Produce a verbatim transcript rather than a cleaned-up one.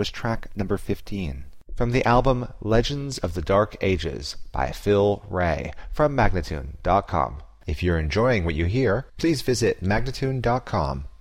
was track number fifteen. From the album Legends of the Dark Ages by Phil Ray from Magnatune dot com. If you're enjoying what you hear, please visit Magnatune dot com